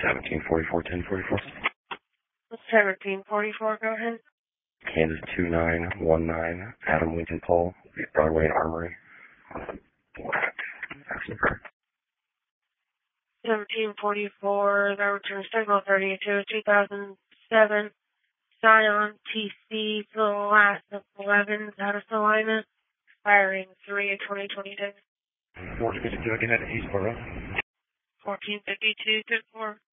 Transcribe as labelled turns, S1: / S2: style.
S1: 1744, 1044.
S2: 1744, go ahead.
S1: Kansas 2919, Adam Lincoln Pole, Broadway and Armory. Asking for
S2: 1744, that returns signal 32, 2007, Scion TC for the last of 11, status alignment, expiring 3/2022.
S1: 1452, again at Eastboro.
S2: 1452, good for.